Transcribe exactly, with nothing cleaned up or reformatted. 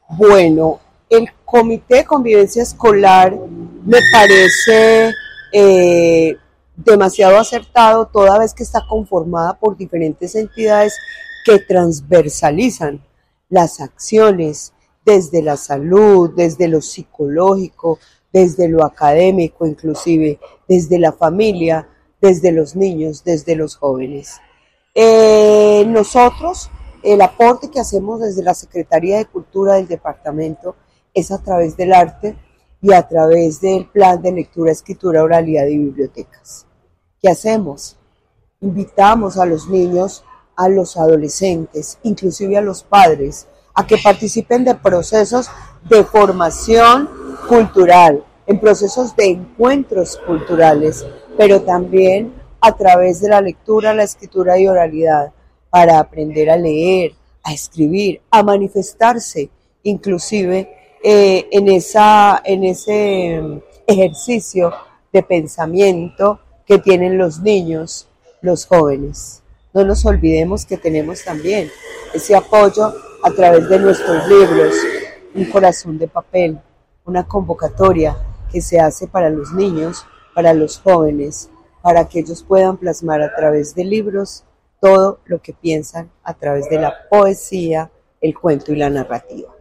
Bueno, el Comité de Convivencia Escolar me parece eh, demasiado acertado toda vez que está conformada por diferentes entidades que transversalizan las acciones desde la salud, desde lo psicológico, desde lo académico, inclusive desde la familia, desde los niños, desde los jóvenes. Eh, nosotros, el aporte que hacemos desde la Secretaría de Cultura del departamento es a través del arte y a través del plan de lectura, escritura, oralidad y bibliotecas. ¿Qué hacemos? Invitamos a los niños, a los adolescentes, inclusive a los padres, a que participen de procesos de formación cultural, en procesos de encuentros culturales, pero también a través de la lectura, la escritura y oralidad, para aprender a leer, a escribir, a manifestarse, inclusive eh, en, esa, en ese ejercicio de pensamiento que tienen los niños, los jóvenes. No nos olvidemos que tenemos también ese apoyo a través de nuestros libros, un corazón de papel, una convocatoria que se hace para los niños, para los jóvenes, para que ellos puedan plasmar a través de libros todo lo que piensan a través de la poesía, el cuento y la narrativa.